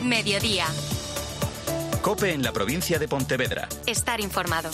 Mediodía. COPE en la provincia de Pontevedra. Estar informado.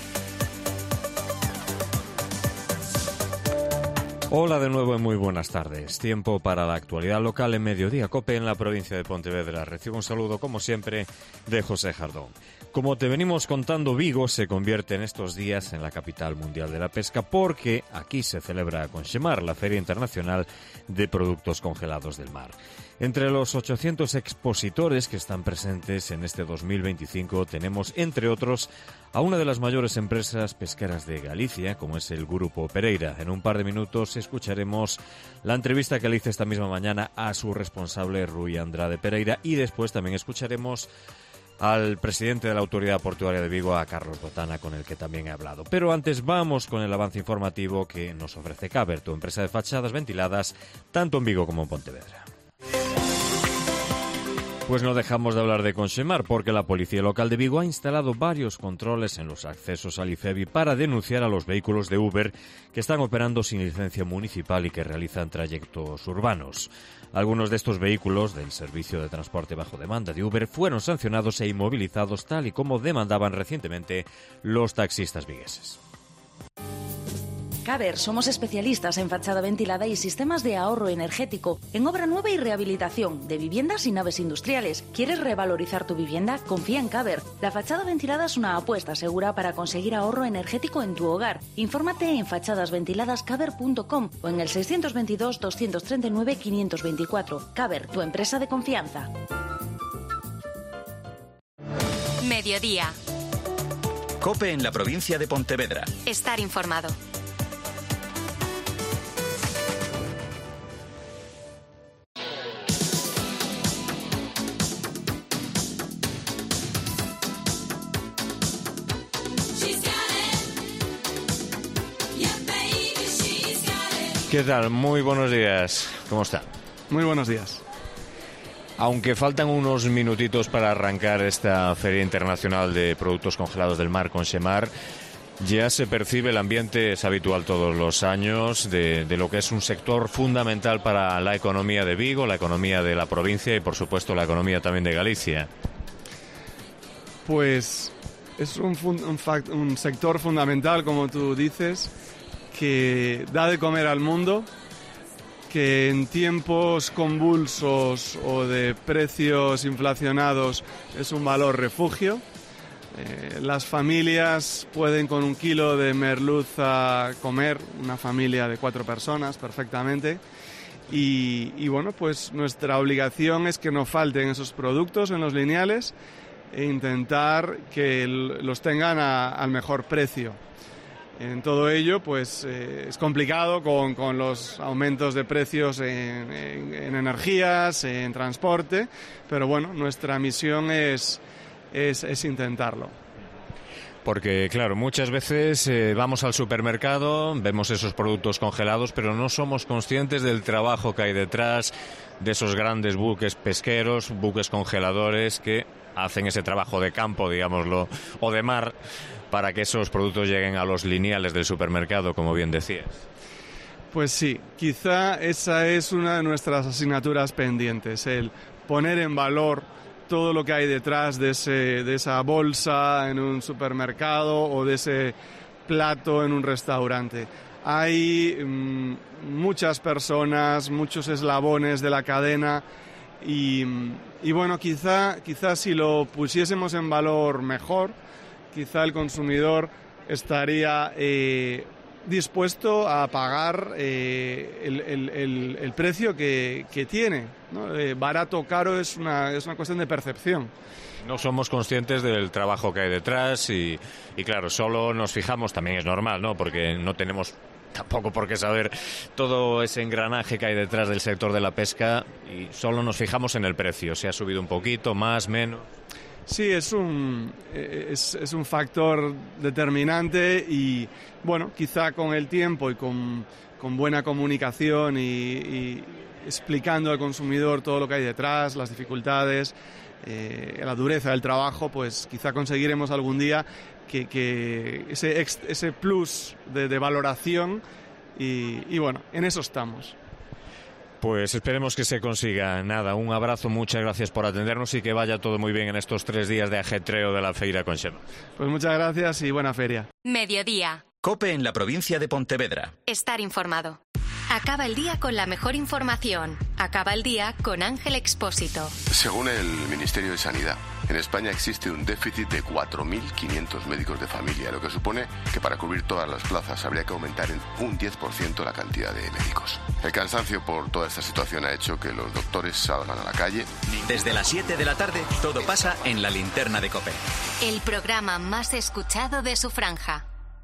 Hola de nuevo y muy buenas tardes. Tiempo para la actualidad local en Mediodía. COPE en la provincia de Pontevedra. Recibo un saludo, como siempre, de José Jardón. Como te venimos contando, Vigo se convierte en estos días en la capital mundial de la pesca porque aquí se celebra Conxemar, la Feria Internacional de Productos Congelados del Mar. Entre los 800 expositores que están presentes en este 2025 tenemos, entre otros, a una de las mayores empresas pesqueras de Galicia, como es el Grupo Pereira. En un par de minutos escucharemos la entrevista que le hice esta misma mañana a su responsable, Rui Andrade Pereira, y después también escucharemos al presidente de la Autoridad Portuaria de Vigo, a Carlos Botana, con el que también he hablado. Pero antes vamos con el avance informativo que nos ofrece Caber, tu empresa de fachadas ventiladas, tanto en Vigo como en Pontevedra. Pues no dejamos de hablar de Conxemar porque la Policía Local de Vigo ha instalado varios controles en los accesos al IFEBI para denunciar a los vehículos de Uber que están operando sin licencia municipal y que realizan trayectos urbanos. Algunos de estos vehículos del servicio de transporte bajo demanda de Uber fueron sancionados e inmovilizados tal y como demandaban recientemente los taxistas vigueses. Caber, somos especialistas en fachada ventilada y sistemas de ahorro energético, en obra nueva y rehabilitación de viviendas y naves industriales. ¿Quieres revalorizar tu vivienda? Confía en Caber. La fachada ventilada es una apuesta segura para conseguir ahorro energético en tu hogar. Infórmate en fachadasventiladascaber.com o en el 622 239 524. Caber, tu empresa de confianza. Mediodía. COPE en la provincia de Pontevedra. Estar informado. ¿Qué tal? Muy buenos días. ¿Cómo está? Muy buenos días. Aunque faltan unos minutitos para arrancar esta Feria Internacional de Productos Congelados del Mar, Conxemar, ya se percibe el ambiente, es habitual todos los años, de lo que es un sector fundamental para la economía de Vigo, la economía de la provincia y, por supuesto, la economía también de Galicia. Pues es un sector fundamental, como tú dices, que da de comer al mundo, que en tiempos convulsos o de precios inflacionados es un valor refugio. Las familias pueden con 1 kilo de merluza comer, una familia de 4 personas perfectamente. Y bueno, pues nuestra obligación es que no falten esos productos en los lineales e intentar que los tengan al mejor precio. En todo ello, pues es complicado con los aumentos de precios en energías, en transporte, pero bueno, nuestra misión es intentarlo. Porque, claro, muchas veces vamos al supermercado, vemos esos productos congelados, pero no somos conscientes del trabajo que hay detrás de esos grandes buques pesqueros, buques congeladores que hacen ese trabajo de campo, digámoslo, o de mar, para que esos productos lleguen a los lineales del supermercado, como bien decías. Pues sí, quizá esa es una de nuestras asignaturas pendientes, el poner en valor todo lo que hay detrás de esa bolsa en un supermercado o de ese plato en un restaurante. Hay muchas personas, muchos eslabones de la cadena y bueno, quizá si lo pusiésemos en valor mejor, quizá el consumidor estaría dispuesto a pagar el precio que tiene, ¿no? Barato o caro es una cuestión de percepción. No somos conscientes del trabajo que hay detrás y claro, solo nos fijamos, también es normal, ¿no? Porque no tenemos tampoco por qué saber todo ese engranaje que hay detrás del sector de la pesca y solo nos fijamos en el precio, si ha subido un poquito, más, menos. Sí, es un factor determinante y, bueno, quizá con el tiempo y con buena comunicación y explicando al consumidor todo lo que hay detrás, las dificultades, la dureza del trabajo, pues quizá conseguiremos algún día que ese plus de valoración y, bueno, en eso estamos. Pues esperemos que se consiga. Nada, un abrazo, muchas gracias por atendernos y que vaya todo muy bien en estos 3 días de ajetreo de la Feira Conxemar. Pues muchas gracias y buena feria. Mediodía. COPE en la provincia de Pontevedra. Estar informado. Acaba el día con la mejor información. Acaba el día con Ángel Expósito. Según el Ministerio de Sanidad, en España existe un déficit de 4.500 médicos de familia, lo que supone que para cubrir todas las plazas habría que aumentar en un 10% la cantidad de médicos. El cansancio por toda esta situación ha hecho que los doctores salgan a la calle. Desde las 7 de la tarde, todo pasa en la linterna de COPE. El programa más escuchado de su franja.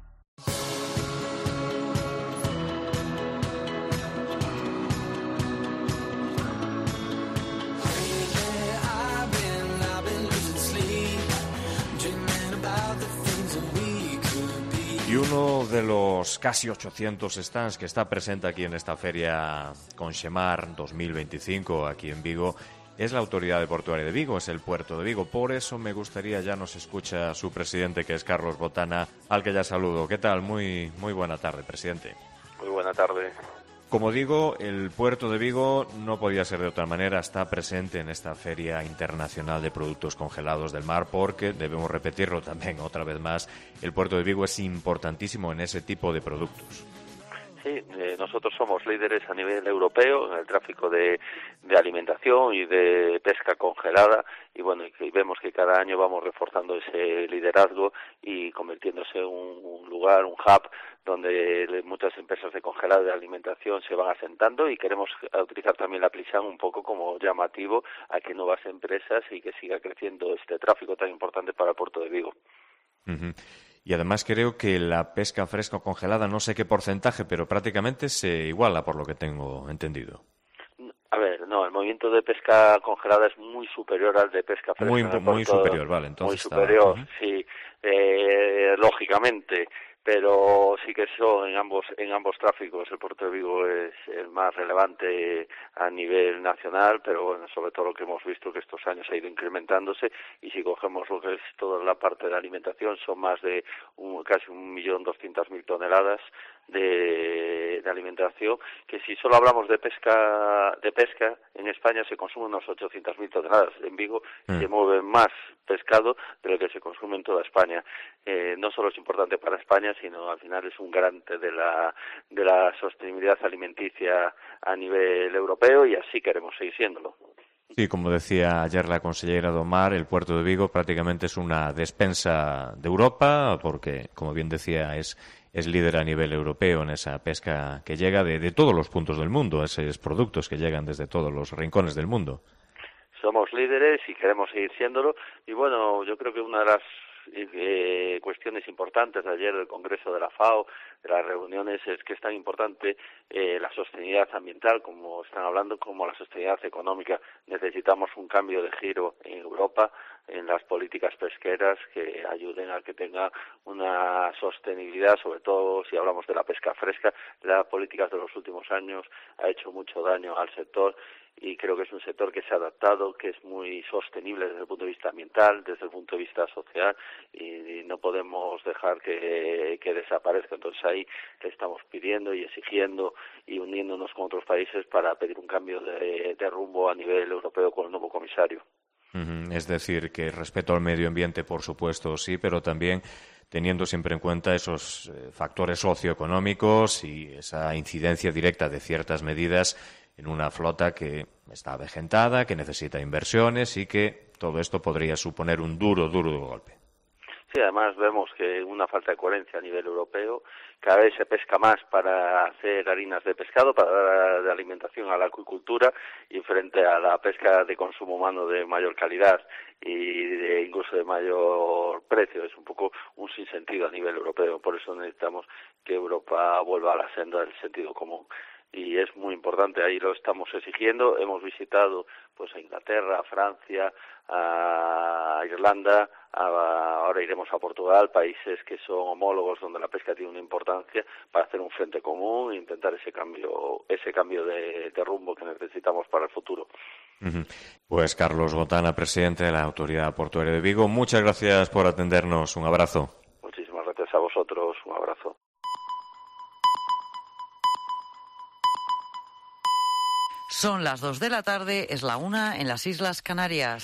Y uno de los casi 800 stands que está presente aquí en esta feria Conxemar 2025 aquí en Vigo es la Autoridad Portuaria de Vigo, es el puerto de Vigo. Por eso me gustaría, ya nos escucha su presidente, que es Carlos Botana, al que ya saludo. ¿Qué tal? Muy buena tarde, presidente. Muy buena tarde. Como digo, el puerto de Vigo no podía ser de otra manera, está presente en esta Feria Internacional de Productos Congelados del Mar, porque, debemos repetirlo también otra vez más, el puerto de Vigo es importantísimo en ese tipo de productos. Sí, nosotros somos líderes a nivel europeo en el tráfico de alimentación y de pesca congelada y bueno, y vemos que cada año vamos reforzando ese liderazgo y convirtiéndose en un lugar, un hub donde muchas empresas de congelado de alimentación se van asentando y queremos utilizar también la Plisán un poco como llamativo a que nuevas empresas y que siga creciendo este tráfico tan importante para el puerto de Vigo. Uh-huh. Y además creo que la pesca fresca o congelada, no sé qué porcentaje, pero prácticamente se iguala, por lo que tengo entendido. A ver, no, el movimiento de pesca congelada es muy superior al de pesca fresca. Muy superior, vale. Entonces muy superior, está... sí, lógicamente. Pero sí que eso en ambos tráficos el puerto de Vigo es el más relevante a nivel nacional, pero bueno, sobre todo lo que hemos visto que estos años ha ido incrementándose y si cogemos lo que es toda la parte de alimentación son más de casi 1.200.000 toneladas de alimentación, que si solo hablamos de pesca en España se consumen unos 800.000 toneladas. En Vigo se mueve más pescado de lo que se consume en toda España. No solo es importante para España, sino al final es un garante de la sostenibilidad alimenticia a nivel europeo y así queremos seguir siéndolo. Sí, como decía ayer la consellera do Mar, el puerto de Vigo prácticamente es una despensa de Europa porque, como bien decía, es líder a nivel europeo en esa pesca que llega de todos los puntos del mundo, esos productos que llegan desde todos los rincones del mundo. Somos líderes y queremos seguir siéndolo y bueno, yo creo que una de las cuestiones importantes de ayer del Congreso de la FAO, de las reuniones, es que es tan importante la sostenibilidad ambiental, como están hablando, como la sostenibilidad económica. Necesitamos un cambio de giro en Europa en las políticas pesqueras que ayuden a que tenga una sostenibilidad, sobre todo si hablamos de la pesca fresca. Las políticas de los últimos años ha hecho mucho daño al sector y creo que es un sector que se ha adaptado, que es muy sostenible desde el punto de vista ambiental, desde el punto de vista social y no podemos dejar que desaparezca. Entonces ahí le estamos pidiendo y exigiendo y uniéndonos con otros países para pedir un cambio de rumbo a nivel europeo con el nuevo comisario. Es decir, que respeto al medio ambiente, por supuesto, sí, pero también teniendo siempre en cuenta esos factores socioeconómicos y esa incidencia directa de ciertas medidas en una flota que está avejentada, que necesita inversiones y que todo esto podría suponer un duro golpe. Sí, además vemos que una falta de coherencia a nivel europeo. Cada vez se pesca más para hacer harinas de pescado, para dar de alimentación a la acuicultura y frente a la pesca de consumo humano de mayor calidad y incluso de mayor precio. Es un poco un sinsentido a nivel europeo. Por eso necesitamos que Europa vuelva a la senda del sentido común. Y es muy importante, ahí lo estamos exigiendo. Hemos visitado pues a Inglaterra, a Francia, a Irlanda, ahora iremos a Portugal, países que son homólogos donde la pesca tiene una importancia para hacer un frente común e intentar ese cambio de rumbo que necesitamos para el futuro. Pues Carlos Botana, presidente de la Autoridad Portuaria de Vigo, muchas gracias por atendernos. Un abrazo. Muchísimas gracias a vosotros. Un abrazo. Son las 2 de la tarde, es la 1 en las Islas Canarias.